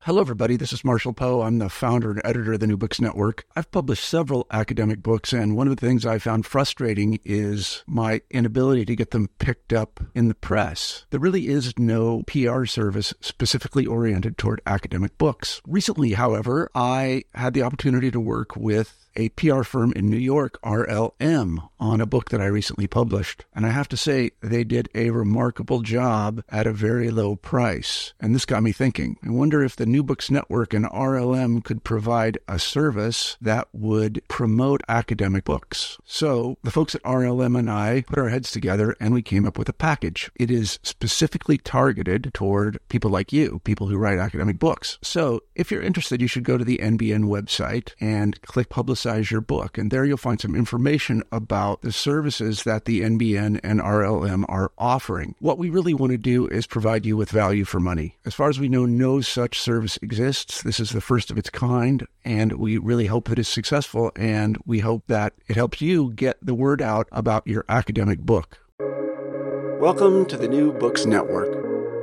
Hello, everybody. This is Marshall Poe. I'm the founder and editor of the New Books Network. I've published several academic books, and one of the things I found frustrating is my inability to get them picked up in the press. There really is no PR service specifically oriented toward academic books. Recently, however, I had the opportunity to work with a PR firm in New York, RLM, on a book that I recently published. And I have to say, they did a remarkable job at a very low price. And this got me thinking. I wonder if the New Books Network and RLM could provide a service that would promote academic books. So the folks at RLM and I put our heads together and we came up with a package. It is specifically targeted toward people like you, people who write academic books. So if you're interested, you should go to the NBN website and click Publicize Your Book. And there you'll find some information about the services that the NBN and RLM are offering. What we really want to do is provide you with value for money. As far as we know, no such service exists. This is the first of its kind, and we really hope that it's successful, and we hope that it helps you get the word out about your academic book. Welcome to the New Books Network.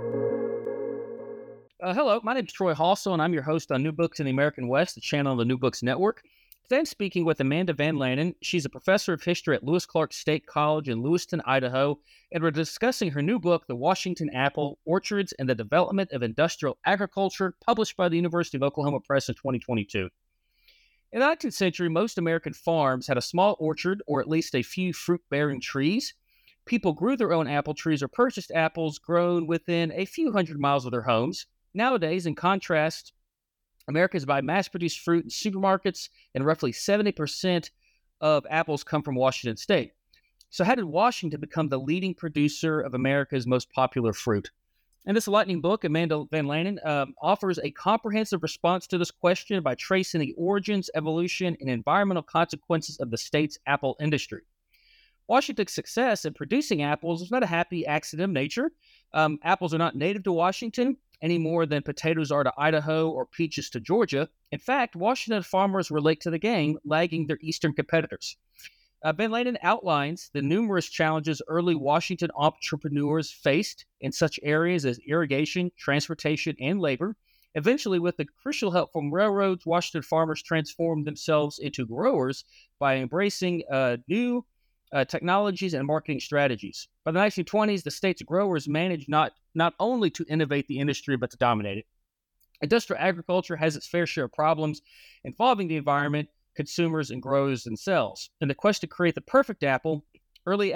Hello, my name is Troy Halsell, and I'm your host on New Books in the American West, the channel on the New Books Network. Today I'm speaking with Amanda Van Lanen. She's a professor of history at Lewis Clark State College in Lewiston, Idaho, and we're discussing her new book, The Washington Apple, Orchards and the Development of Industrial Agriculture, published by the University of Oklahoma Press in 2022. In the 19th century, most American farms had a small orchard or at least a few fruit-bearing trees. People grew their own apple trees or purchased apples grown within a few hundred miles of their homes. Nowadays, in contrast, Americans buy mass-produced fruit in supermarkets, and roughly 70% of apples come from Washington State. So how did Washington become the leading producer of America's most popular fruit? In this enlightening book, Amanda Van Lanen offers a comprehensive response to this question by tracing the origins, evolution, and environmental consequences of the state's apple industry. Washington's success in producing apples is not a happy accident of nature. Apples are not native to Washington any more than potatoes are to Idaho or peaches to Georgia. In fact, Washington farmers were late to the game, lagging their eastern competitors. Van Lanen outlines the numerous challenges early Washington entrepreneurs faced in such areas as irrigation, transportation, and labor. Eventually, with the crucial help from railroads, Washington farmers transformed themselves into growers by embracing new technologies and marketing strategies. By the 1920s, the state's growers managed not only to innovate the industry, but to dominate it. Industrial agriculture has its fair share of problems involving the environment, consumers, and growers themselves. In the quest to create the perfect apple, early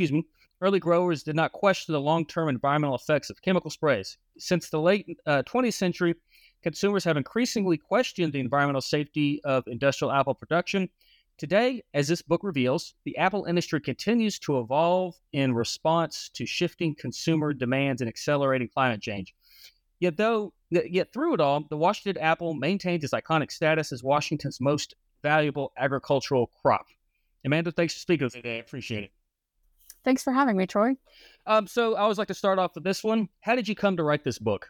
growers did not question the long-term environmental effects of chemical sprays. Since the late 20th century, consumers have increasingly questioned the environmental safety of industrial apple production. Today, as this book reveals, the apple industry continues to evolve in response to shifting consumer demands and accelerating climate change. Yet through it all, the Washington apple maintains its iconic status as Washington's most valuable agricultural crop. Amanda, thanks for speaking with me today. I appreciate it. Thanks for having me, Troy. So I always like to start off with this one. How did you come to write this book?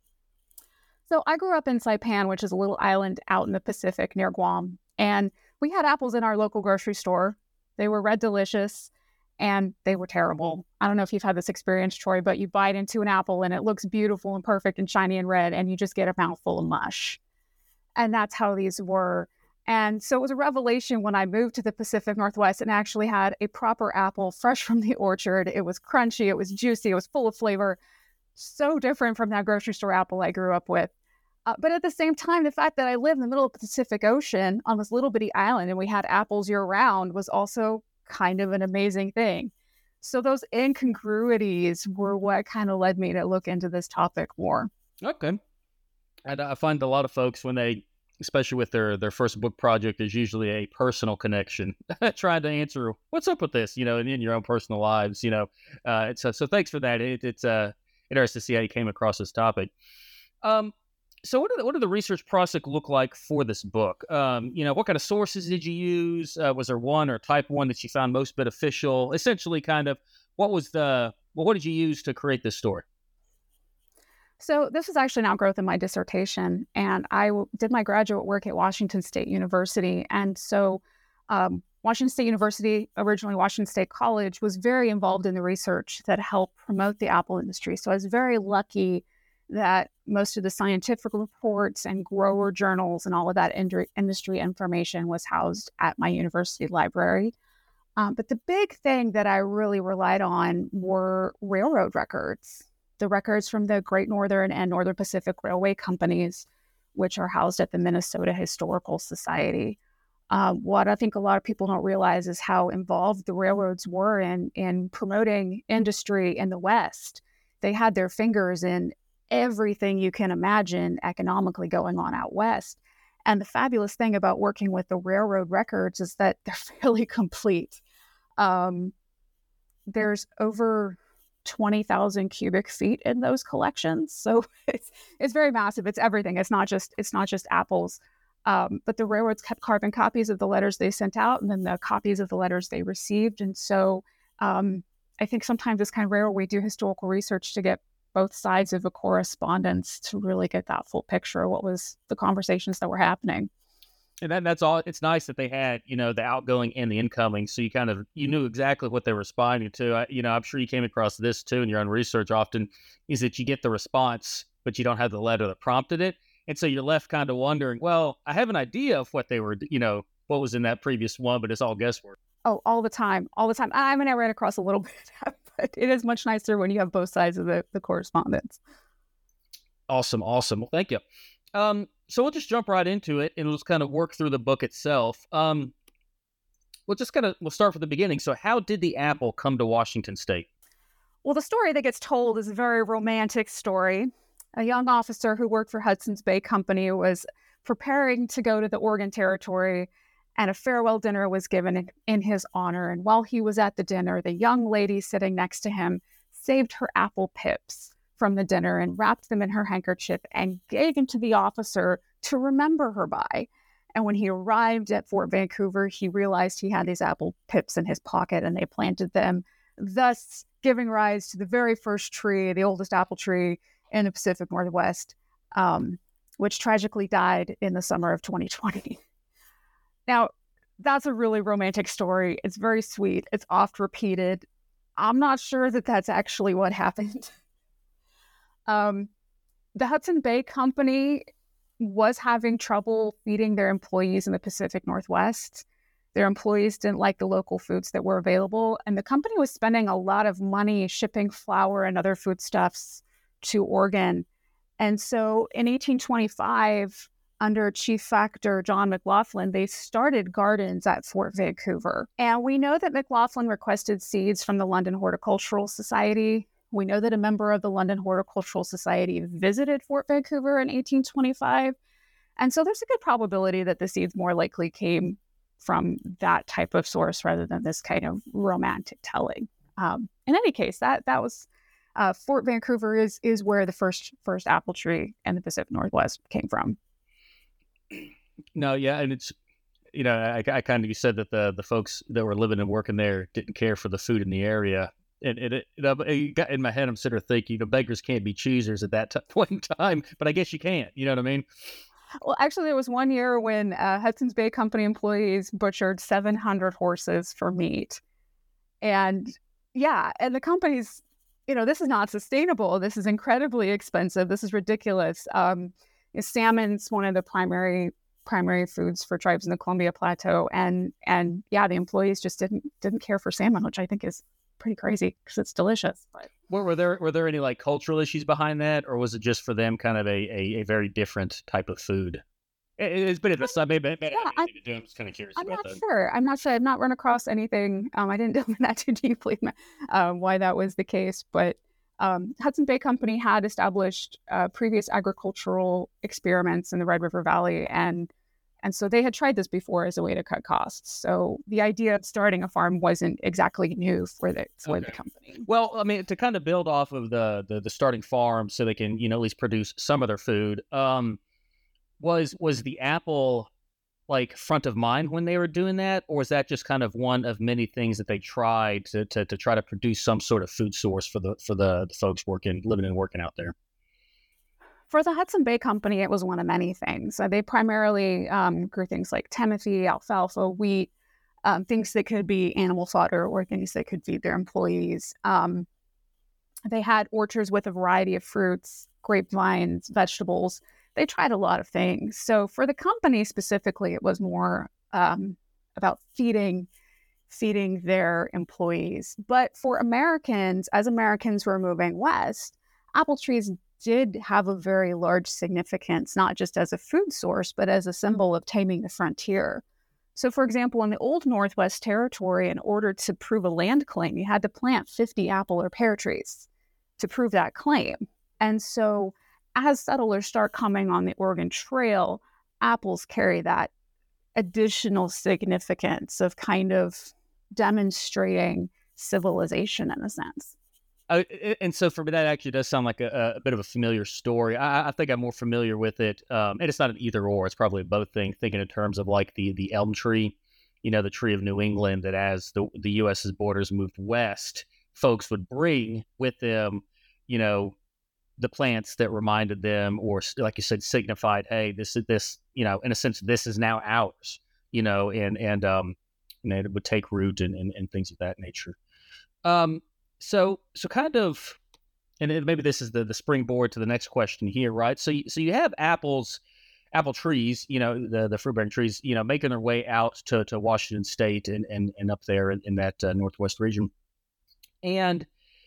So I grew up in Saipan, which is a little island out in the Pacific near Guam. And we had apples in our local grocery store. They were red delicious, and they were terrible. I don't know if you've had this experience, Troy, but you bite into an apple and it looks beautiful and perfect and shiny and red, and you just get a mouthful of mush. And that's how these were. And so it was a revelation when I moved to the Pacific Northwest and actually had a proper apple fresh from the orchard. It was crunchy, it was juicy, it was full of flavor. So different from that grocery store apple I grew up with. But at the same time, the fact that I live in the middle of the Pacific Ocean on this little bitty island and we had apples year round was also kind of an amazing thing. So those incongruities were what kind of led me to look into this topic more. Okay. And I find a lot of folks when they, especially with their first book project, there's usually a personal connection trying to answer what's up with this, in your own personal lives, so thanks for that. It's interesting to see how you came across this topic. So what did the research process look like for this book? What kind of sources did you use? Was there one or type one that you found most beneficial? Essentially, kind of, what did you use to create this story? So this was actually an outgrowth of my dissertation, and I did my graduate work at Washington State University. And so Washington State University, originally Washington State College, was very involved in the research that helped promote the apple industry. So I was very lucky that most of the scientific reports and grower journals and all of that industry information was housed at my university library. But the big thing that I really relied on were railroad records, the records from the Great Northern and Northern Pacific Railway companies, which are housed at the Minnesota Historical Society. What I think a lot of people don't realize is how involved the railroads were in promoting industry in the West. They had their fingers in everything you can imagine economically going on out West. And the fabulous thing about working with the railroad records is that they're fairly complete. There's over 20,000 cubic feet in those collections. So it's very massive. It's everything. It's not just apples. But the railroads kept carbon copies of the letters they sent out and then the copies of the letters they received. And so I think sometimes it's kind of rare we do historical research to get both sides of a correspondence to really get that full picture of what was the conversations that were happening. And that's all. It's nice that they had, the outgoing and the incoming. So you knew exactly what they were responding to. I'm sure you came across this too in your own research often, is that you get the response, but you don't have the letter that prompted it. And so you're left kind of wondering, well, I have an idea of what they were, what was in that previous one, but it's all guesswork. Oh, all the time. I mean, I ran across a little bit of that, but it is much nicer when you have both sides of the correspondence. Awesome. Well, thank you. So we'll just jump right into it and we'll just kind of work through the book itself. We'll start from the beginning. So how did the apple come to Washington State? Well, the story that gets told is a very romantic story. A young officer who worked for Hudson's Bay Company was preparing to go to the Oregon Territory, and a farewell dinner was given in his honor. And while he was at the dinner, the young lady sitting next to him saved her apple pips from the dinner and wrapped them in her handkerchief and gave them to the officer to remember her by. And when he arrived at Fort Vancouver, he realized he had these apple pips in his pocket and they planted them, thus giving rise to the very first tree, the oldest apple tree in the Pacific Northwest, which tragically died in the summer of 2020. Now, that's a really romantic story. It's very sweet. It's oft repeated. I'm not sure that that's actually what happened. The Hudson Bay Company was having trouble feeding their employees in the Pacific Northwest. Their employees didn't like the local foods that were available, and the company was spending a lot of money shipping flour and other foodstuffs to Oregon. And so in 1825, under Chief Factor John McLaughlin, they started gardens at Fort Vancouver. And we know that McLaughlin requested seeds from the London Horticultural Society. We know that a member of the London Horticultural Society visited Fort Vancouver in 1825. And so there's a good probability that the seeds more likely came from that type of source rather than this kind of romantic telling. In any case, that was Fort Vancouver is where the first apple tree in the Pacific Northwest came from. No, yeah, and it's I kind of, you said that the folks that were living and working there didn't care for the food in the area, and it got in my head. I'm sort of thinking, beggars can't be choosers at that point in time, but I guess you can't. You know what I mean? Well, actually, there was one year when Hudson's Bay Company employees butchered 700 horses for meat, and and the company's, this is not sustainable. This is incredibly expensive. This is ridiculous. Salmon's one of the primary foods for tribes in the Columbia Plateau, and the employees just didn't care for salmon, which I think is pretty crazy because it's delicious. But were there any like cultural issues behind that, or was it just for them kind of a very different type of food? It's been maybe I'm just kind of curious. I'm not sure. I've not run across anything. I didn't delve into that too deeply, why that was the case, but. Hudson Bay Company had established previous agricultural experiments in the Red River Valley, and so they had tried this before as a way to cut costs. So the idea of starting a farm wasn't exactly new for the company. Well, I mean, to kind of build off of the starting farm, so they can at least produce some of their food. Was the apple like front of mind when they were doing that, or was that just kind of one of many things that they tried to try to produce some sort of food source for the folks living and working out there? For the Hudson Bay Company, it was one of many things. They primarily grew things like timothy, alfalfa, wheat, things that could be animal fodder or things that could feed their employees. They had orchards with a variety of fruits, grapevines, vegetables. They tried a lot of things. So for the company specifically, it was more about feeding their employees. But for Americans, as Americans were moving west, apple trees did have a very large significance, not just as a food source, but as a symbol of taming the frontier. So, for example, in the old Northwest Territory, in order to prove a land claim, you had to plant 50 apple or pear trees to prove that claim. And so as settlers start coming on the Oregon Trail, apples carry that additional significance of kind of demonstrating civilization in a sense. And so for me, that actually does sound like a bit of a familiar story. I think I'm more familiar with it. And it's not an either or, it's probably both thing, thinking in terms of like the elm tree, the tree of New England, that as the U.S.'s borders moved west, folks would bring with them, the plants that reminded them, or like you said, signified, hey, this, in a sense, this is now ours, and it would take root and things of that nature. So kind of, and maybe this is the springboard to the next question here, right? So you have apple trees, the fruit-bearing trees, making their way out to Washington State and up there in that Northwest region. And,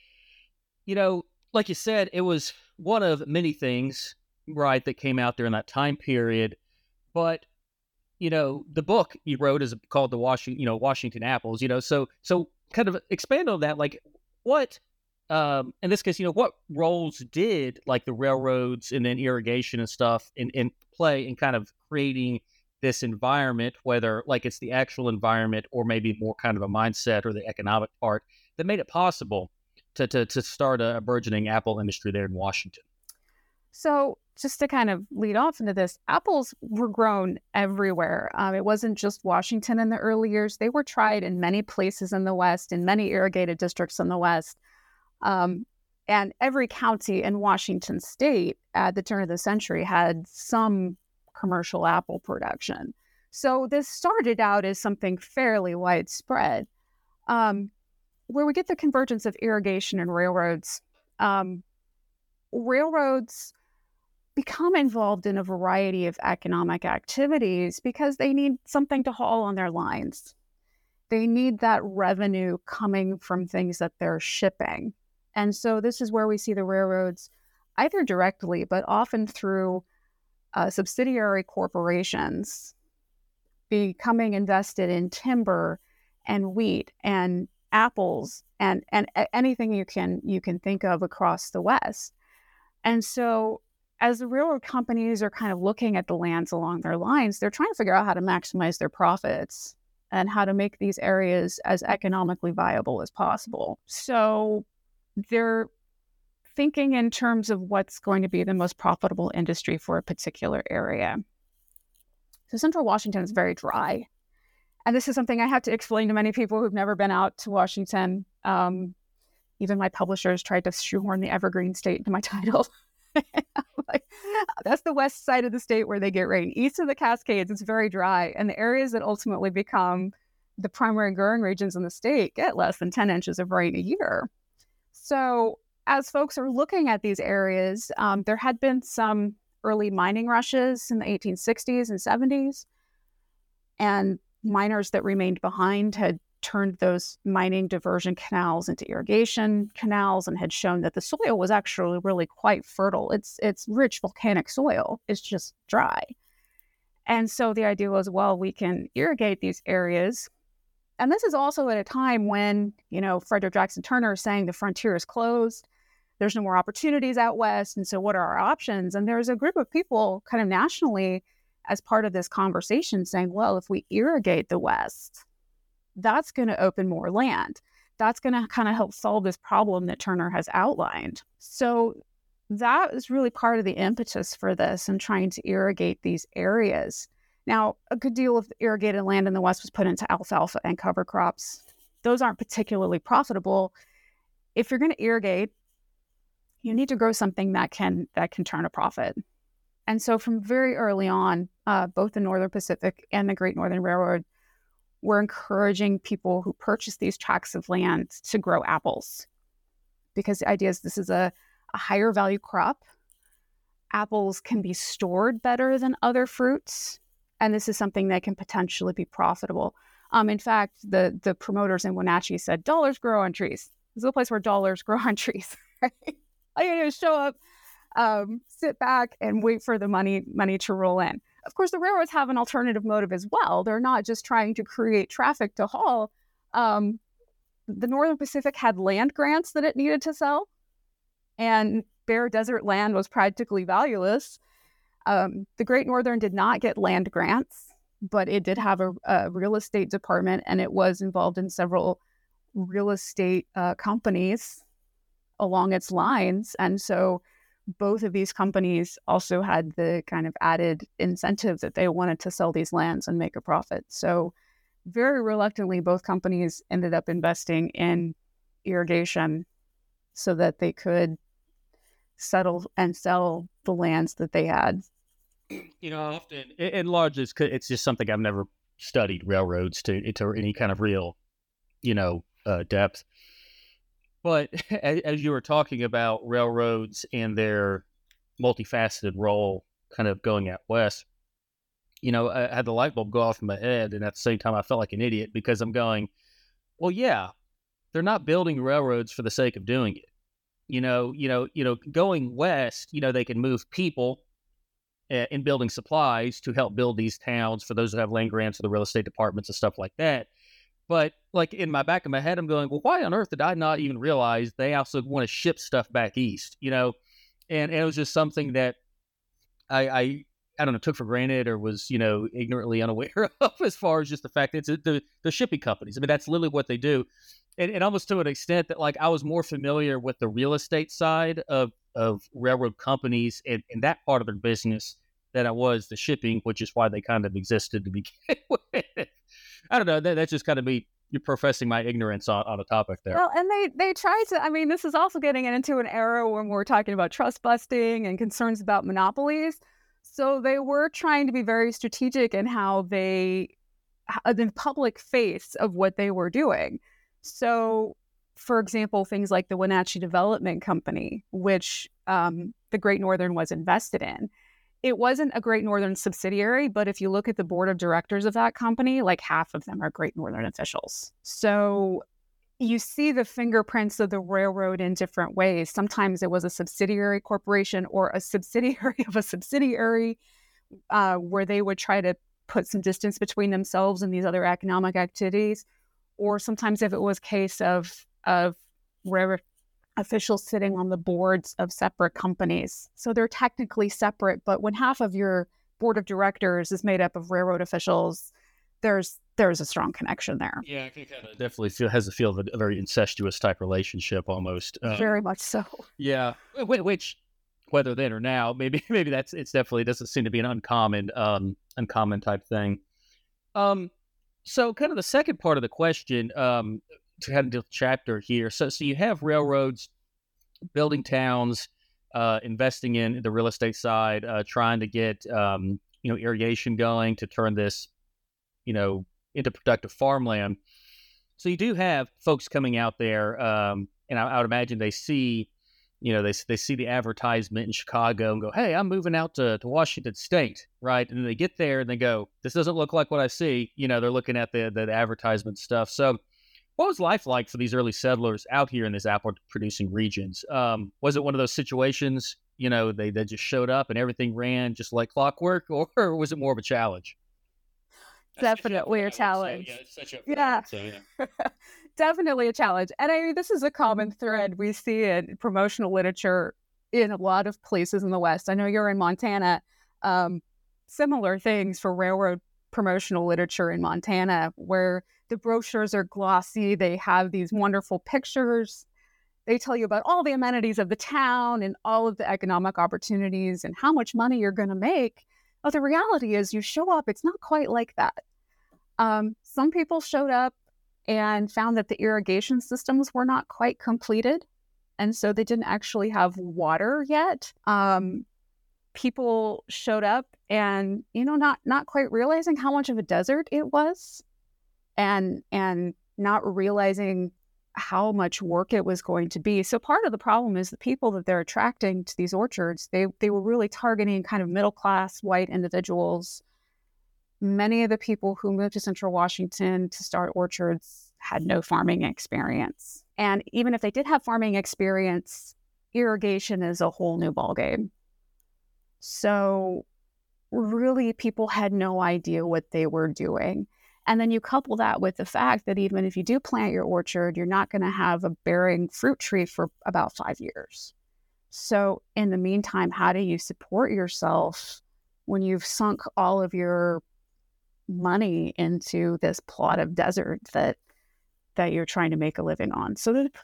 like you said, it was one of many things, right, that came out there in that time period. But, the book you wrote is called the Washington Apples, so kind of expand on that, like, what, in this case, what roles did like the railroads and then irrigation and stuff in play in kind of creating this environment, whether like it's the actual environment or maybe more kind of a mindset or the economic part that made it possible to start a burgeoning apple industry there in Washington? So just to kind of lead off into this, apples were grown everywhere. It wasn't just Washington in the early years. They were tried in many places in the West, in many irrigated districts in the West. And every county in Washington state at the turn of the century had some commercial apple production. So this started out as something fairly widespread. Where we get the convergence of irrigation and railroads, railroads become involved in a variety of economic activities because they need something to haul on their lines. They need that revenue coming from things that they're shipping. And so this is where we see the railroads either directly, but often through subsidiary corporations becoming invested in timber and wheat and apples and anything you can think of across the West. And so as the railroad companies are kind of looking at the lands along their lines, they're trying to figure out how to maximize their profits and how to make these areas as economically viable as possible. So they're thinking in terms of what's going to be the most profitable industry for a particular area. So Central Washington is very dry. And this is something I have to explain to many people who've never been out to Washington. Even my publishers tried to shoehorn the Evergreen State into my title. Like, that's the west side of the state where they get rain. East of the Cascades, it's very dry. And the areas that ultimately become the primary growing regions in the state get less than 10 inches of rain a year. So as folks are looking at these areas, there had been some early mining rushes in the 1860s and 70s. And miners that remained behind had turned those mining diversion canals into irrigation canals and had shown that the soil was actually really quite fertile. It's rich volcanic soil. It's just dry. And so the idea was, well, we can irrigate these areas. And this is also at a time when, Frederick Jackson Turner is saying the frontier is closed. There's no more opportunities out west. And so what are our options? And there's a group of people kind of nationally as part of this conversation saying, well, if we irrigate the West, that's going to open more land. That's going to kind of help solve this problem that Turner has outlined. So that is really part of the impetus for this and trying to irrigate these areas. Now, a good deal of irrigated land in the West was put into alfalfa and cover crops. Those aren't particularly profitable. If you're going to irrigate, you need to grow something that can turn a profit. And so from very early on, both the Northern Pacific and the Great Northern Railroad were encouraging people who purchased these tracts of land to grow apples, because the idea is this is a higher value crop. apples can be stored better than other fruits, and this is something that can potentially be profitable. In fact, the promoters in Wenatchee said, dollars grow on trees. This is a place where dollars grow on trees. Right? All you do is show up, sit back, and wait for the money to roll in. Of course, the railroads have an alternative motive as well. They're not just trying to create traffic to haul. The Northern Pacific had land grants that it needed to sell, and bare desert land was practically valueless. The Great Northern did not get land grants, but it did have a real estate department, and it was involved in several real estate companies along its lines. And so both of these companies also had the kind of added incentive that they wanted to sell these lands and make a profit. So very reluctantly, both companies ended up investing in irrigation so that they could settle and sell the lands that they had. Often, in large, it's just something I've never studied railroads to any kind of real, depth. But as you were talking about railroads and their multifaceted role kind of going out west, I had the light bulb go off in my head. And at the same time, I felt like an idiot because I'm going, well, yeah, they're not building railroads for the sake of doing it. Going west, they can move people in building supplies to help build these towns for those that have land grants or the real estate departments and stuff like that. But like in my back of my head, I'm going, well, why on earth did I not even realize they also want to ship stuff back east, And it was just something that I don't know, took for granted or was, ignorantly unaware of as far as just the fact that it's the shipping companies. I mean, that's literally what they do. And almost to an extent that like I was more familiar with the real estate side of railroad companies and that part of their business than I was the shipping, which is why they kind of existed to begin with. I don't know. That's just kind of me. You're professing my ignorance on a topic there. Well, and they try to, this is also getting into an era when we're talking about trust busting and concerns about monopolies. So they were trying to be very strategic in how the public face of what they were doing. So, for example, things like the Wenatchee Development Company, which the Great Northern was invested in. It wasn't a Great Northern subsidiary, but if you look at the board of directors of that company, like half of them are Great Northern officials. So you see the fingerprints of the railroad in different ways. Sometimes it was a subsidiary corporation or a subsidiary of a subsidiary where they would try to put some distance between themselves and these other economic activities. Or sometimes if it was a case of railroad officials sitting on the boards of separate companies. So they're technically separate, but when half of your board of directors is made up of railroad officials, there's a strong connection there. Yeah, I think it definitely has a feel of a very incestuous type relationship almost. Very much so. Yeah, which whether then or now, maybe it's definitely doesn't seem to be an uncommon type thing. So kind of the second part of the question, to kind of do the chapter here. So you have railroads building towns, investing in the real estate side, trying to get irrigation going to turn this into productive farmland. So you do have folks coming out there, and I would imagine they see they see the advertisement in Chicago and go, hey, I'm moving out to Washington State, right? And then they get there and they go, this doesn't look like what I see. They're looking at the advertisement stuff. So what was life like for these early settlers out here in these apple-producing regions? Was it one of those situations, they just showed up and everything ran just like clockwork, or was it more of a challenge? Definitely a challenge. Yeah, it's such a yeah. Definitely a challenge. And this is a common thread we see in promotional literature in a lot of places in the West. I know you're in Montana. Similar things for railroad promotional literature in Montana, where the brochures are glossy. They have these wonderful pictures. They tell you about all the amenities of the town and all of the economic opportunities and how much money you're going to make. But the reality is you show up, it's not quite like that. Some people showed up and found that the irrigation systems were not quite completed. And so they didn't actually have water yet. People showed up and, not quite realizing how much of a desert it was and not realizing how much work it was going to be. So part of the problem is the people that they're attracting to these orchards, they were really targeting kind of middle-class white individuals. Many of the people who moved to Central Washington to start orchards had no farming experience. And even if they did have farming experience, irrigation is a whole new ballgame. So really, people had no idea what they were doing. And then you couple that with the fact that even if you do plant your orchard, you're not going to have a bearing fruit tree for about 5 years. So in the meantime, how do you support yourself when you've sunk all of your money into this plot of desert that you're trying to make a living on? So there's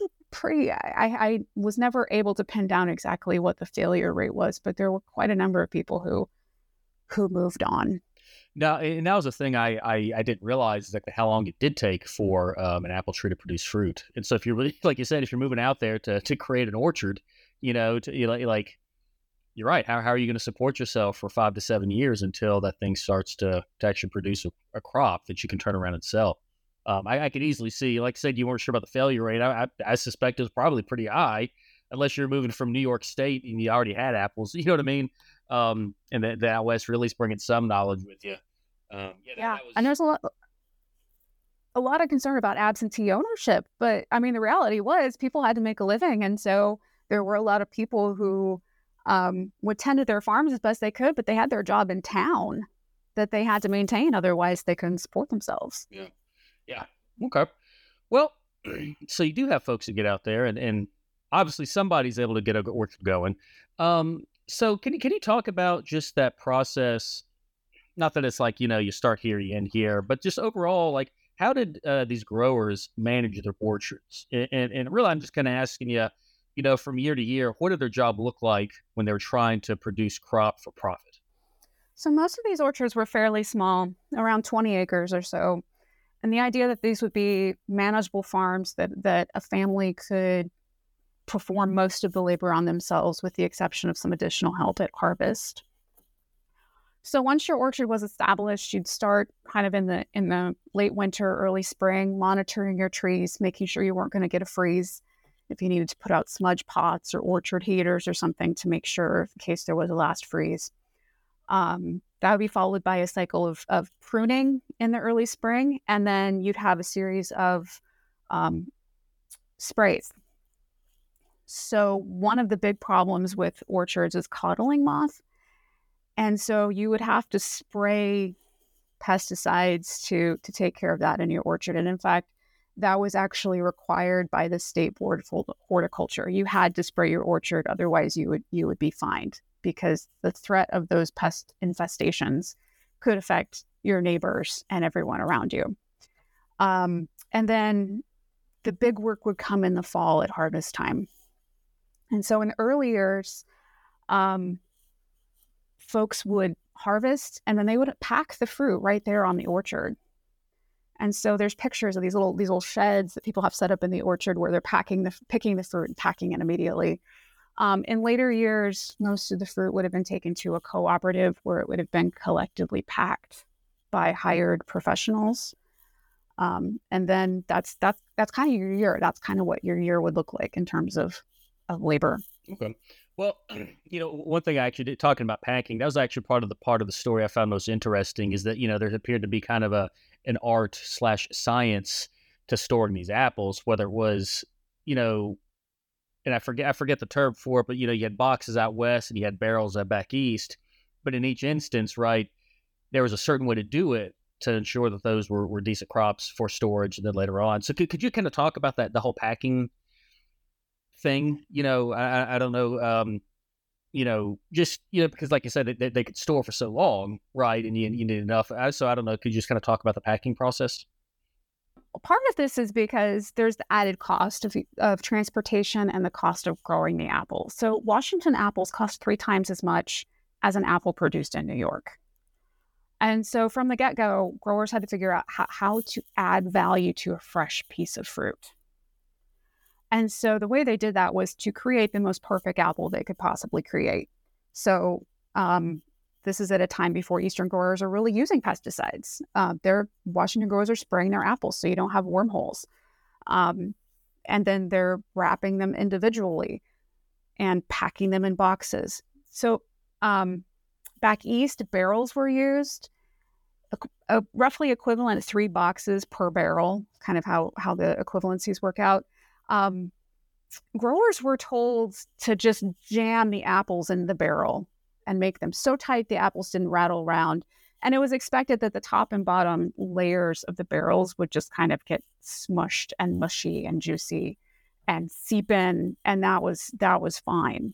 I was never able to pin down exactly what the failure rate was, but there were quite a number of people who moved on. Now, and that was the thing I didn't realize exactly how long it did take for an apple tree to produce fruit. And so if you're really, like you said, if you're moving out there to create an orchard, you're right. How are you going to support yourself for 5 to 7 years until that thing starts to actually produce a crop that you can turn around and sell? I could easily see, like I said, you weren't sure about the failure rate. I suspect it was probably pretty high, unless you're moving from New York State and you already had apples. You know what I mean? And the out west really is bringing some knowledge with you. And there's a lot of concern about absentee ownership, but I mean, the reality was people had to make a living, and so there were a lot of people who would tend to their farms as best they could, but they had their job in town that they had to maintain, otherwise they couldn't support themselves. Yeah. Okay. Well, so you do have folks that get out there, and obviously somebody's able to get a orchard going. So can you talk about just that process? Not that it's like, you start here, you end here, but just overall, like, how did these growers manage their orchards? And really, I'm just kind of asking you, from year to year, what did their job look like when they were trying to produce crop for profit? So most of these orchards were fairly small, around 20 acres or so. And the idea that these would be manageable farms that a family could perform most of the labor on themselves, with the exception of some additional help at harvest. So once your orchard was established, you'd start kind of in the late winter, early spring, monitoring your trees, making sure you weren't going to get a freeze. If you needed to put out smudge pots or orchard heaters or something to make sure in case there was a last freeze. That would be followed by a cycle of pruning in the early spring, and then you'd have a series of sprays. So one of the big problems with orchards is codling moth. And so you would have to spray pesticides to take care of that in your orchard. And in fact, that was actually required by the State Board of Horticulture. You had to spray your orchard, otherwise you would be fined, because the threat of those pest infestations could affect your neighbors and everyone around you. And then the big work would come in the fall at harvest time. And so in the early years, folks would harvest and then they would pack the fruit right there on the orchard. And so there's pictures of these little sheds that people have set up in the orchard where they're picking the fruit and packing it immediately. In later years, most of the fruit would have been taken to a cooperative where it would have been collectively packed by hired professionals. And then that's kind of your year. That's kind of what your year would look like in terms of labor. Okay. Well, one thing I actually did, talking about packing, that was actually part of the story I found most interesting, is that, there appeared to be kind of an art/science to storing these apples, whether it was, and I forget the term for it, but, you had boxes out west and you had barrels out back east. But in each instance, right, there was a certain way to do it to ensure that those were decent crops for storage and then later on. So could you kind of talk about that, the whole packing thing? I don't know, because like you said, they could store for so long, right? And you need enough. So I don't know, could you just kind of talk about the packing process? Part of this is because there's the added cost of transportation and the cost of growing the apple. So Washington apples cost 3 times as much as an apple produced in New York. And so from the get-go, growers had to figure out how to add value to a fresh piece of fruit. And so the way they did that was to create the most perfect apple they could possibly create. So this is at a time before Eastern growers are really using pesticides. Washington growers are spraying their apples so you don't have wormholes. And then they're wrapping them individually and packing them in boxes. So back east, barrels were used, roughly equivalent 3 boxes per barrel, kind of how the equivalencies work out. Growers were told to just jam the apples in the barrel and make them so tight the apples didn't rattle around. And it was expected that the top and bottom layers of the barrels would just kind of get smushed and mushy and juicy and seep in, and that was fine.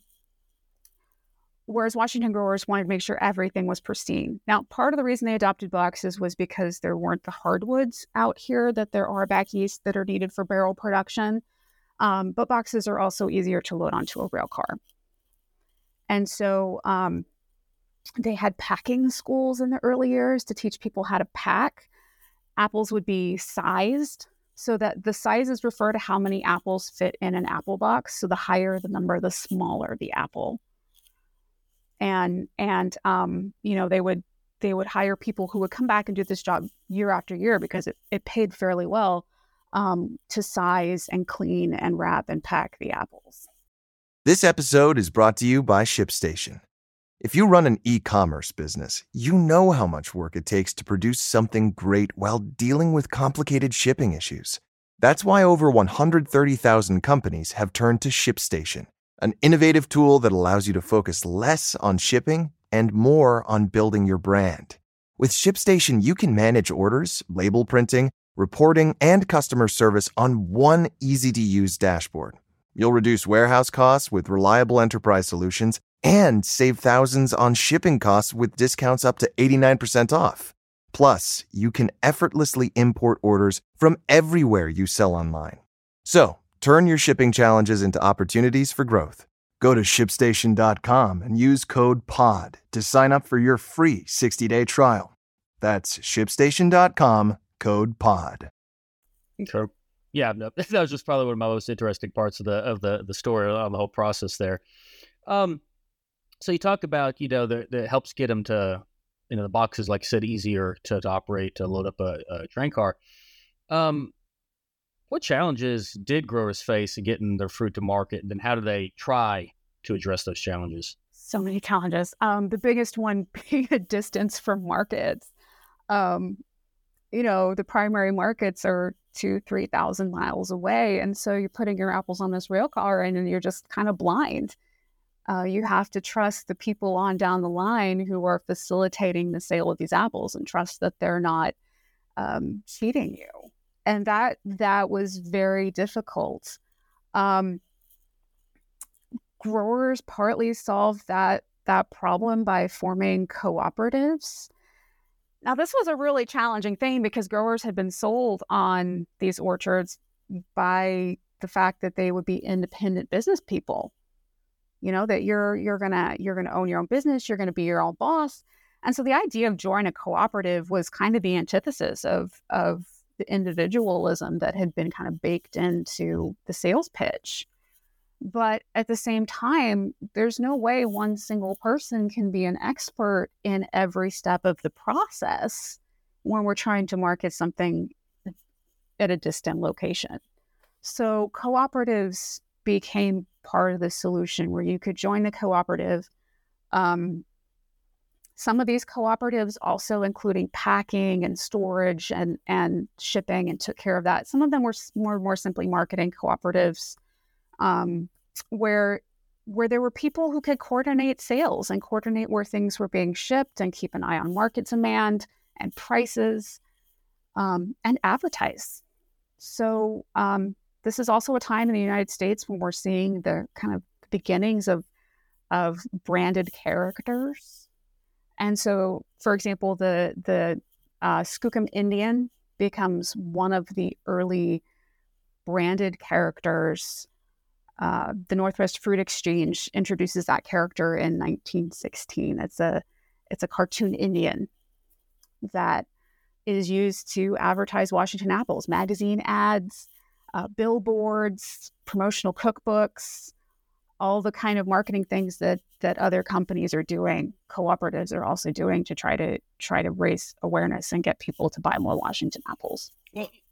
Whereas Washington growers wanted to make sure everything was pristine. Now, part of the reason they adopted boxes was because there weren't the hardwoods out here that there are back east that are needed for barrel production. But boxes are also easier to load onto a rail car. And so they had packing schools in the early years to teach people how to pack. Apples would be sized so that the sizes refer to how many apples fit in an apple box. So the higher the number, the smaller the apple. And they would hire people who would come back and do this job year after year because it paid fairly well to size and clean and wrap and pack the apples. This episode is brought to you by ShipStation. If you run an e-commerce business, you know how much work it takes to produce something great while dealing with complicated shipping issues. That's why over 130,000 companies have turned to ShipStation, an innovative tool that allows you to focus less on shipping and more on building your brand. With ShipStation, you can manage orders, label printing, reporting, and customer service on one easy-to-use dashboard. You'll reduce warehouse costs with reliable enterprise solutions and save thousands on shipping costs with discounts up to 89% off. Plus, you can effortlessly import orders from everywhere you sell online. So, turn your shipping challenges into opportunities for growth. Go to ShipStation.com and use code POD to sign up for your free 60-day trial. That's ShipStation.com, code POD. Okay. Yeah, no, that was just probably one of my most interesting parts of the story on the whole process there. So you talk about, that helps get them to, the boxes, like I said, easier to operate, to load up a train car. What challenges did growers face in getting their fruit to market? And then how do they try to address those challenges? So many challenges. The biggest one being a distance from markets. The primary markets are 2,000-3,000 miles away. And so you're putting your apples on this rail car and you're just kind of blind. You have to trust the people on down the line who are facilitating the sale of these apples and trust that they're not cheating you. And that was very difficult. Growers partly solved that problem by forming cooperatives. Now, this was a really challenging thing because growers had been sold on these orchards by the fact that they would be independent business people. That you're gonna own your own business, you're gonna be your own boss. And so the idea of joining a cooperative was kind of the antithesis of the individualism that had been kind of baked into the sales pitch. But at the same time, there's no way one single person can be an expert in every step of the process when we're trying to market something at a distant location. So cooperatives became part of the solution where you could join the cooperative. Some of these cooperatives also including packing and storage and shipping and took care of that. Some of them were more simply marketing cooperatives, where there were people who could coordinate sales and coordinate where things were being shipped and keep an eye on market demand and prices, and advertise. So this is also a time in the United States when we're seeing the kind of beginnings of branded characters. And so, for example, the Skookum Indian becomes one of the early branded characters. The Northwest Fruit Exchange introduces that character in 1916. It's a cartoon Indian that is used to advertise Washington apples, magazine ads, billboards, promotional cookbooks, all the kind of marketing things that other companies are doing, cooperatives are also doing to try to raise awareness and get people to buy more Washington apples. Well,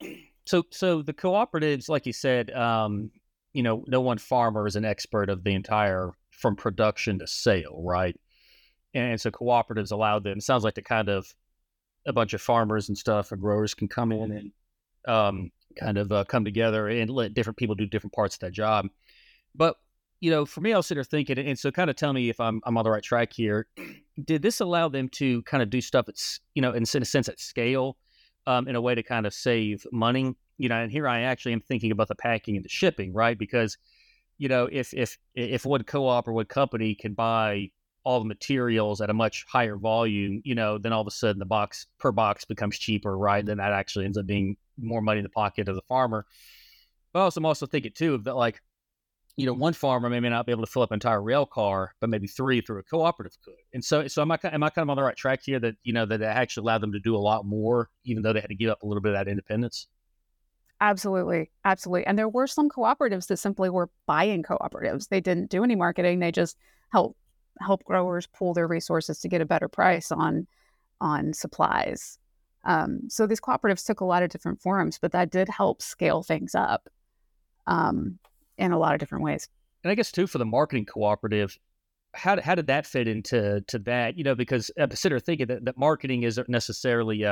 So the cooperatives, like you said, no one farmer is an expert of the entire from production to sale, right? And so cooperatives allow them. It sounds like the kind of a bunch of farmers and stuff and growers can come in and come together and let different people do different parts of that job. But for me, I was sitting there thinking, and so kind of tell me if I'm on the right track here. Did this allow them to kind of do stuff that's in a sense at scale, in a way to kind of save money? And here I actually am thinking about the packing and the shipping, right? Because if one co-op or one company can buy all the materials at a much higher volume, then all of a sudden the box per box becomes cheaper, right? Then that actually ends up being more money in the pocket of the farmer. But I'm also thinking too that one farmer may not be able to fill up an entire rail car, but maybe 3 through a cooperative could. And so am I kind of on the right track here that, that it actually allowed them to do a lot more, even though they had to give up a little bit of that independence? Absolutely. Absolutely. And there were some cooperatives that simply were buying cooperatives. They didn't do any marketing. They just help growers pool their resources to get a better price on supplies. So these cooperatives took a lot of different forms, but that did help scale things up in a lot of different ways. And I guess too, for the marketing cooperative, how did that fit into that? Because I'm sitting there thinking that marketing isn't necessarily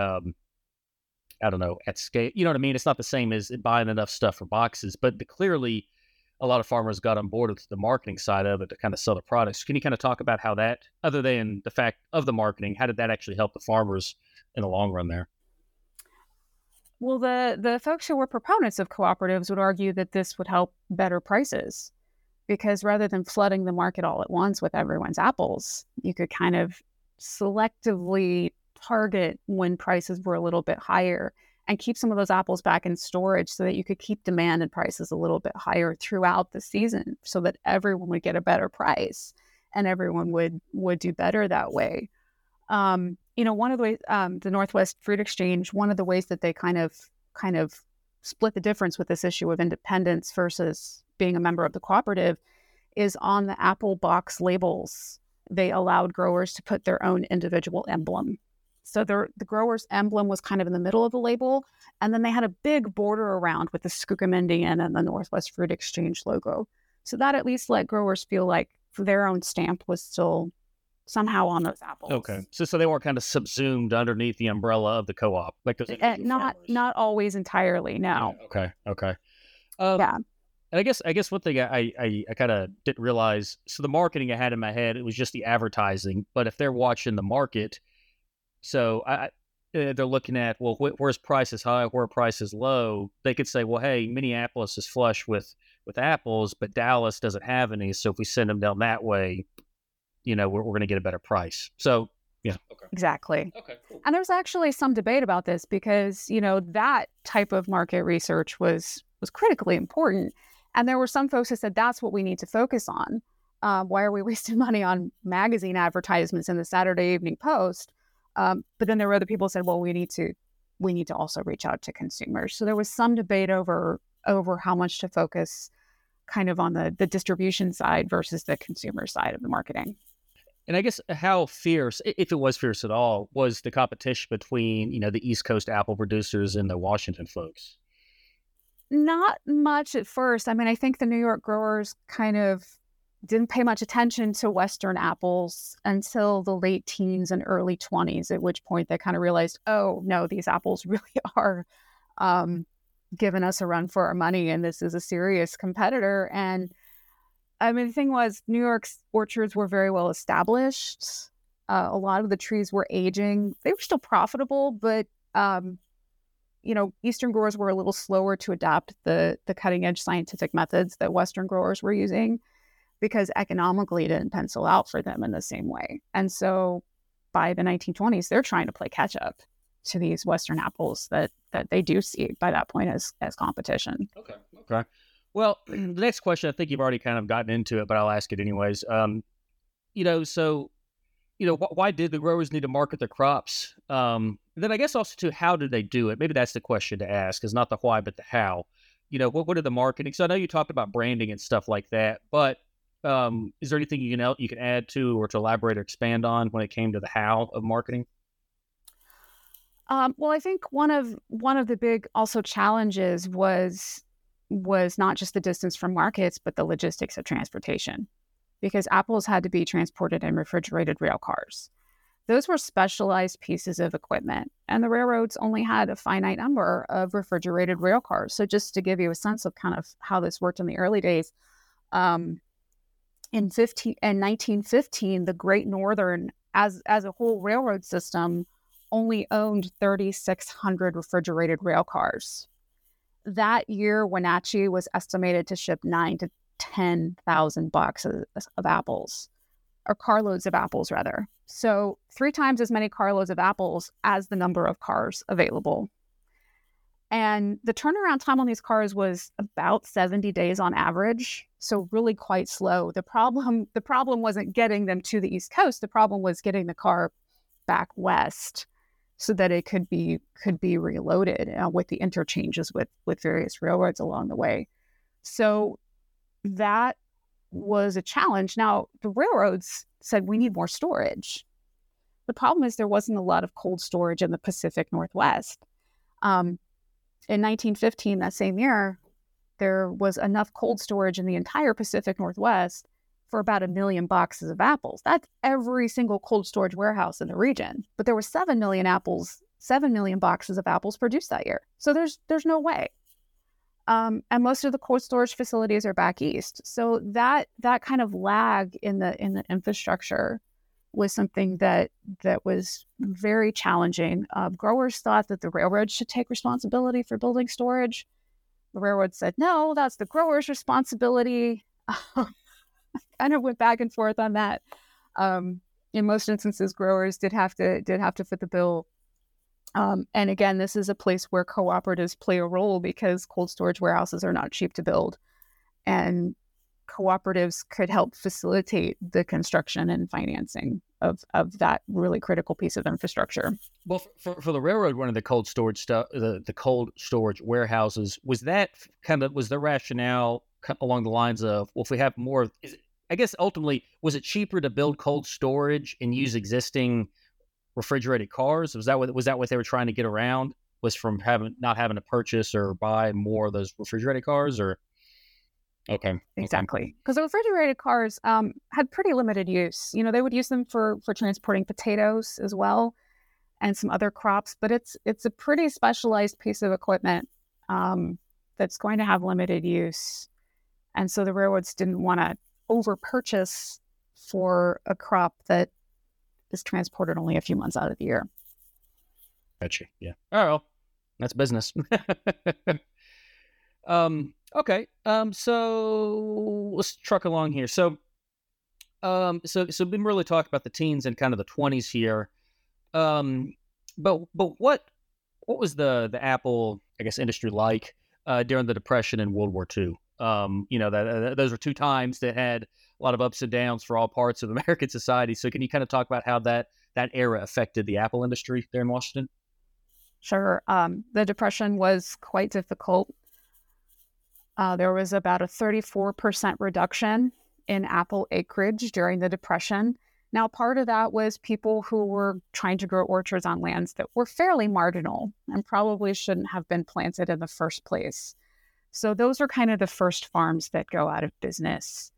at scale. You know what I mean? It's not the same as buying enough stuff for boxes, but clearly a lot of farmers got on board with the marketing side of it to kind of sell the products. Can you kind of talk about how that, other than the fact of the marketing, how did that actually help the farmers in the long run there? Well, the folks who were proponents of cooperatives would argue that this would help better prices, because rather than flooding the market all at once with everyone's apples, you could kind of selectively target when prices were a little bit higher and keep some of those apples back in storage so that you could keep demand and prices a little bit higher throughout the season so that everyone would get a better price and everyone would do better that way. One of the ways, the Northwest Fruit Exchange, one of the ways that they kind of split the difference with this issue of independence versus being a member of the cooperative is on the apple box labels. They allowed growers to put their own individual emblem. So the grower's emblem was kind of in the middle of the label, and then they had a big border around with the Skookum Indian and the Northwest Fruit Exchange logo. So that at least let growers feel like their own stamp was still somehow on those apples. Okay, so they weren't kind of subsumed underneath the umbrella of the co-op, like those not always entirely. No. Yeah, okay. Yeah. And I guess one thing I kind of didn't realize. So the marketing I had in my head, it was just the advertising. But if they're watching the market, so they're looking at, well, where's prices high, where price is low. They could say, well, hey, Minneapolis is flush with apples, but Dallas doesn't have any. So if we send them down that way, we're going to get a better price. So, yeah. Okay. Exactly. Okay, cool. And there's actually some debate about this because, that type of market research was critically important. And there were some folks who said, that's what we need to focus on. Why are we wasting money on magazine advertisements in the Saturday Evening Post? But then there were other people who said, well, we need to also reach out to consumers. So there was some debate over how much to focus kind of on the distribution side versus the consumer side of the marketing. And I guess how fierce, if it was fierce at all, was the competition between, the East Coast apple producers and the Washington folks? Not much at first. I mean, I think the New York growers kind of didn't pay much attention to Western apples until the late teens and early 20s, at which point they kind of realized, oh, no, these apples really are giving us a run for our money, and this is a serious competitor. And I mean, the thing was, New York's orchards were very well established. A lot of the trees were aging. They were still profitable, but Eastern growers were a little slower to adopt the cutting edge scientific methods that Western growers were using, because economically it didn't pencil out for them in the same way. And so by the 1920s, they're trying to play catch up to these Western apples that they do see by that point as competition. Okay. Well, the next question, I think you've already kind of gotten into it, but I'll ask it anyways. Why did the growers need to market their crops? Then I guess also too, how did they do it? Maybe that's the question to ask, is not the why, but the how. What are the marketing? So I know you talked about branding and stuff like that, but is there anything you can add to or to elaborate or expand on when it came to the how of marketing? Well, I think one of the big also challenges was not just the distance from markets, but the logistics of transportation, because apples had to be transported in refrigerated rail cars. Those were specialized pieces of equipment, and the railroads only had a finite number of refrigerated rail cars. So just to give you a sense of kind of how this worked in the early days, in 1915, the Great Northern, as a whole railroad system, only owned 3,600 refrigerated rail cars. That year, Wenatchee was estimated to ship 9,000 to 10,000 boxes of apples, or carloads of apples, rather. So 3 times as many carloads of apples as the number of cars available. And the turnaround time on these cars was about 70 days on average, so really quite slow. The problem wasn't getting them to the East Coast. The problem was getting the car back west so that it could be reloaded with the interchanges with various railroads along the way. So that was a challenge. Now, the railroads said we need more storage. The problem is there wasn't a lot of cold storage in the Pacific Northwest. In 1915, that same year, there was enough cold storage in the entire Pacific Northwest for about 1 million boxes of apples. That's every single cold storage warehouse in the region. But there were 7 million boxes of apples produced that year. So there's no way. And most of the cold storage facilities are back east. So that kind of lag in the infrastructure was something that was very challenging. Growers thought that the railroad should take responsibility for building storage. The railroad said, no, that's the grower's responsibility. Kind of went back and forth on that. In most instances, growers did have to foot the bill. And again, this is a place where cooperatives play a role because cold storage warehouses are not cheap to build. And cooperatives could help facilitate the construction and financing of that really critical piece of infrastructure. Well, for the railroad running the cold storage stuff, the cold storage warehouses, was the rationale along the lines of, well, if we have more, I guess ultimately, was it cheaper to build cold storage and use existing refrigerated cars? Was that what they were trying to get around? Was from not having to purchase or buy more of those refrigerated cars, or? Okay. Exactly. Because the refrigerated cars had pretty limited use. They would use them for transporting potatoes as well and some other crops, but it's a pretty specialized piece of equipment that's going to have limited use. And so the railroads didn't want to over-purchase for a crop that is transported only a few months out of the year. Gotcha. Yeah. Oh, well, that's business. Okay. So let's truck along here. So we've been really talking about the teens and kind of the 20s here. But what was the Apple, I guess, industry like during the Depression and World War II? Those were 2 times that had a lot of ups and downs for all parts of American society. So can you kind of talk about how that era affected the Apple industry there in Washington? Sure. The Depression was quite difficult. There was about a 34% reduction in apple acreage during the Depression. Now, part of that was people who were trying to grow orchards on lands that were fairly marginal and probably shouldn't have been planted in the first place. So those are kind of the first farms that go out of business.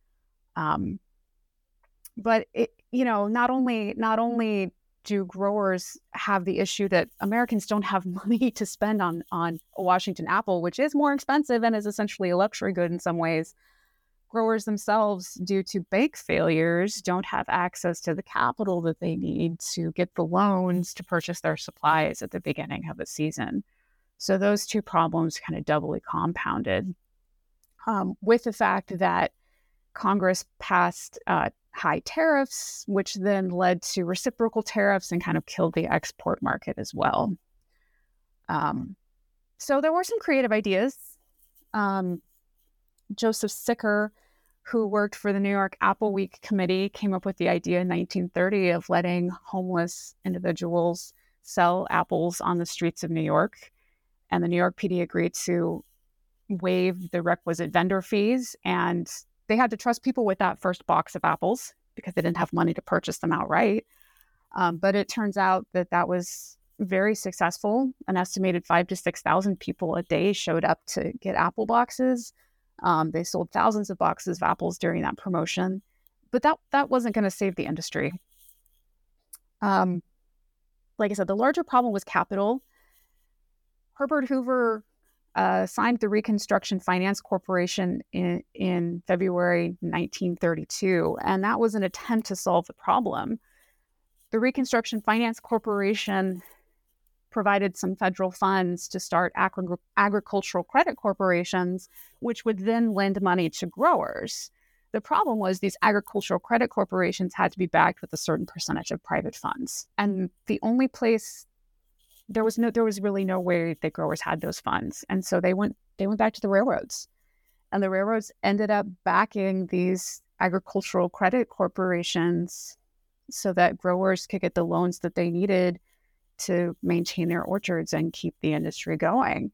But not only do growers have the issue that Americans don't have money to spend on a Washington apple, which is more expensive and is essentially a luxury good in some ways. Growers themselves, due to bank failures, don't have access to the capital that they need to get the loans to purchase their supplies at the beginning of the season. So those 2 problems kind of doubly compounded with the fact that Congress passed high tariffs, which then led to reciprocal tariffs and kind of killed the export market as well. So there were some creative ideas. Joseph Sicker, who worked for the New York Apple Week Committee, came up with the idea in 1930 of letting homeless individuals sell apples on the streets of New York. And the New York PD agreed to waive the requisite vendor fees, and they had to trust people with that first box of apples because they didn't have money to purchase them outright. But it turns out that was very successful. An estimated 5,000 to 6,000 people a day showed up to get apple boxes. They sold thousands of boxes of apples during that promotion, but that wasn't going to save the industry. Like I said, the larger problem was capital. Herbert Hoover signed the Reconstruction Finance Corporation in February 1932, and that was an attempt to solve the problem. The Reconstruction Finance Corporation provided some federal funds to start agricultural credit corporations, which would then lend money to growers. The problem was these agricultural credit corporations had to be backed with a certain percentage of private funds. And the only place there was really no way that growers had those funds. And so they went back to the railroads. And the railroads ended up backing these agricultural credit corporations so that growers could get the loans that they needed to maintain their orchards and keep the industry going.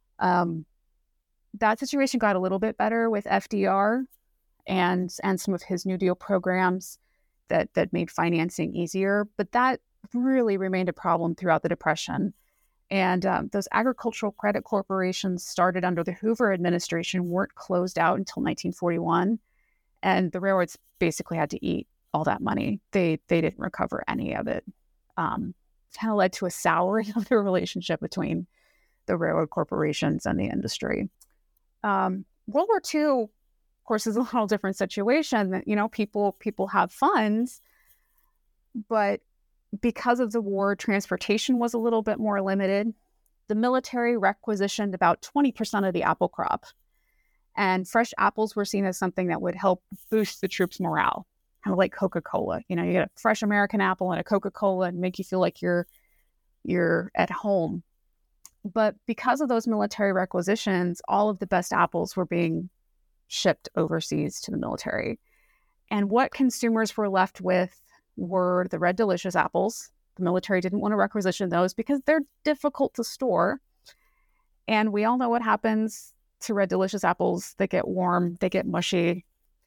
That situation got a little bit better with FDR and some of his New Deal programs that made financing easier, but that really remained a problem throughout the Depression. And those agricultural credit corporations started under the Hoover administration weren't closed out until 1941, and the railroads basically had to eat all that money. They didn't recover any of it. Kind of led to a souring of the relationship between the railroad corporations and the industry. World War II, of course, is a little different situation. You know, people have funds, but because of the war, transportation was a little bit more limited. The military requisitioned about 20% of the apple crop, and fresh apples were seen as something that would help boost the troops' morale. Kind of like Coca-Cola. You know, you get a fresh American apple and a Coca-Cola and make you feel like you're at home. But because of those military requisitions, all of the best apples were being shipped overseas to the military. And what consumers were left with were the Red Delicious apples. The military didn't want to requisition those because they're difficult to store. And we all know what happens to Red Delicious apples. They get warm, they get mushy.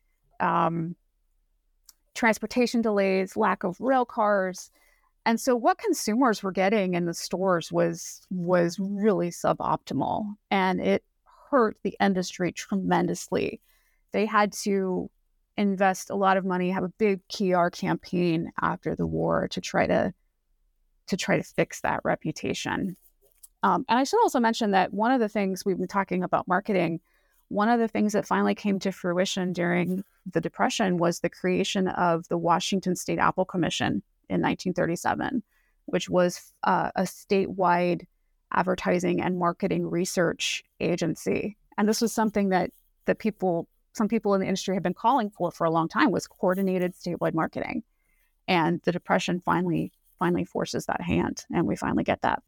Transportation delays, lack of rail cars. And so what consumers were getting in the stores was really suboptimal, and it hurt the industry tremendously. They had to invest a lot of money, have a big PR campaign after the war to try to fix that reputation. And I should also mention that one of the things we've been talking about marketing, one of the things that finally came to fruition during the Depression was the creation of the Washington State Apple Commission in 1937, which was a statewide advertising and marketing research agency. And this was something that some people in the industry have been calling for a long time, was coordinated statewide marketing. And the Depression finally forces that hand, and we finally get that.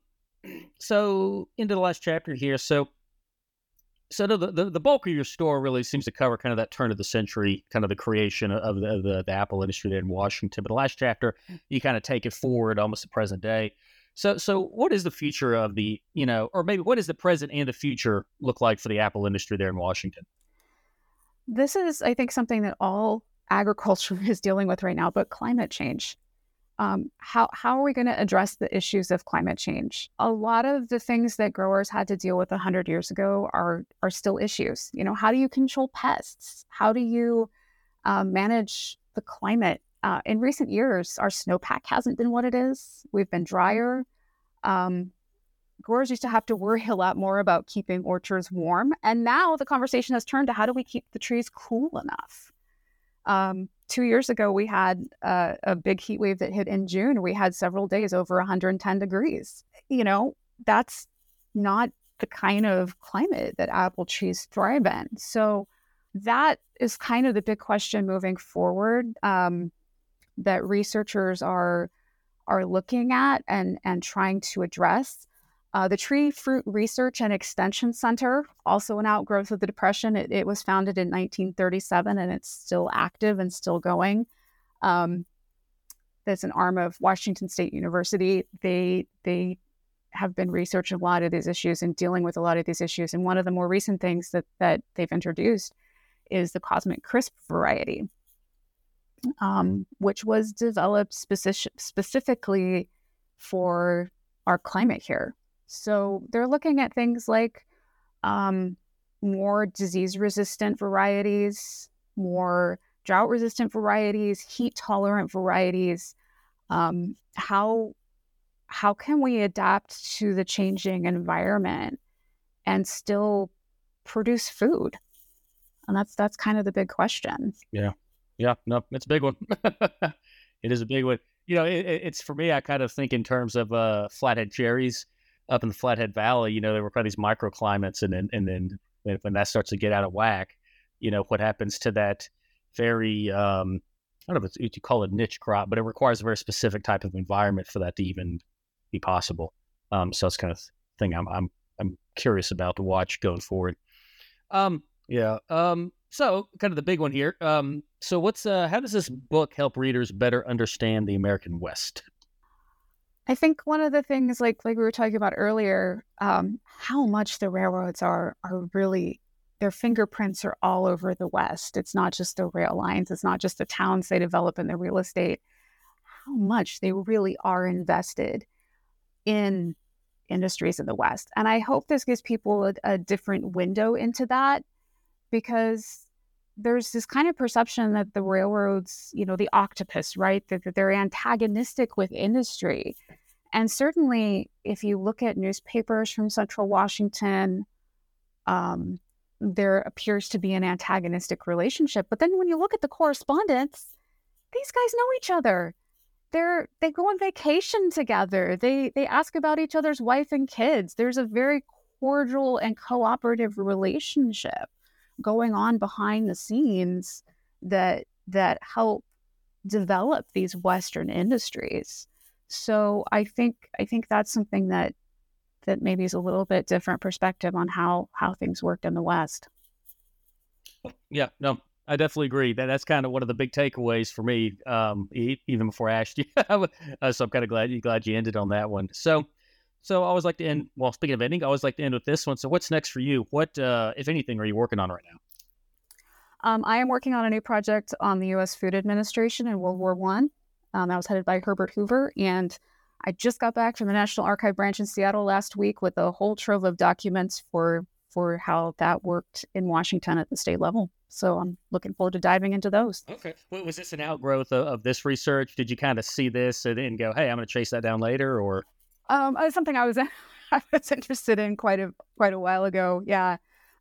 So into the last chapter here, so the bulk of your store really seems to cover kind of that turn of the century, kind of the creation of the apple industry there in Washington. But the last chapter, you kind of take it forward almost to present day. So what is the future of the, or maybe what does the present and the future look like for the apple industry there in Washington? This is, I think, something that all agriculture is dealing with right now, but climate change. How are we going to address the issues of climate change? A lot of the things that growers had to deal with 100 years ago are still issues. How do you control pests? How do you manage the climate? In recent years, our snowpack hasn't been what it is. We've been drier. Growers used to have to worry a lot more about keeping orchards warm. And now the conversation has turned to how do we keep the trees cool enough? 2 years ago, we had a big heat wave that hit in June. We had several days over 110 degrees. That's not the kind of climate that apple trees thrive in. So that is kind of the big question moving forward that researchers are looking at and trying to address. The Tree Fruit Research and Extension Center, also an outgrowth of the Depression. It was founded in 1937, and it's still active and still going. That's an arm of Washington State University. They have been researching a lot of these issues and dealing with a lot of these issues. And one of the more recent things that they've introduced is the Cosmic Crisp variety, which was developed specifically for our climate here. So they're looking at things like more disease-resistant varieties, more drought-resistant varieties, heat-tolerant varieties. How can we adapt to the changing environment and still produce food? And that's kind of the big question. Yeah, no, it's a big one. It is a big one. It's for me, I kind of think in terms of flathead cherries up in the Flathead Valley. There were probably these microclimates, and then when that starts to get out of whack, what happens to that very, I don't know if you call it niche crop, but it requires a very specific type of environment for that to even be possible. So it's kind of thing I'm curious about to watch going forward. So kind of the big one here. So how does this book help readers better understand the American West? I think one of the things, like we were talking about earlier, how much the railroads are really, their fingerprints are all over the West. It's not just the rail lines. It's not just the towns they develop in the real estate. How much they really are invested in industries in the West. And I hope this gives people a different window into that, because there's this kind of perception that the railroads, the octopus, right, that they're antagonistic with industry. And certainly, if you look at newspapers from Central Washington, there appears to be an antagonistic relationship. But then when you look at the correspondence, these guys know each other. They go on vacation together. They ask about each other's wife and kids. There's a very cordial and cooperative relationship going on behind the scenes that help develop these Western industries. So I think that's something that maybe is a little bit different perspective on how things worked in the West. Yeah, no, I definitely agree. That's kind of one of the big takeaways for me, even before I asked you. So I'm kind of glad you ended on that one. So I always like to end, well, speaking of ending, I always like to end with this one. So what's next for you? What, if anything, are you working on right now? I am working on a new project on the U.S. Food Administration in World War I. That was headed by Herbert Hoover. And I just got back from the National Archive branch in Seattle last week with a whole trove of documents for how that worked in Washington at the state level. So I'm looking forward to diving into those. Okay. Well, was this an outgrowth of this research? Did you kind of see this and go, hey, I'm going to chase that down later, or? It's something I was interested in quite a while ago. Yeah.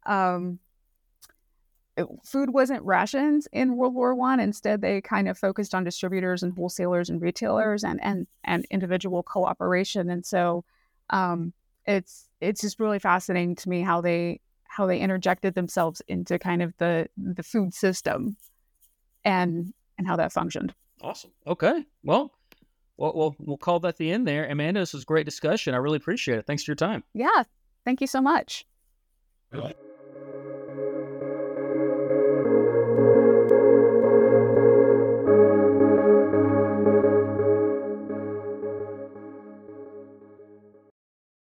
Food wasn't rationed in World War I. Instead, they kind of focused on distributors and wholesalers and retailers and individual cooperation. And so it's just really fascinating to me how they interjected themselves into kind of the food system and how that functioned. Awesome. Okay. Well, we'll call that the end there. Amanda, this was a great discussion. I really appreciate it. Thanks for your time. Yeah. Thank you so much. Good.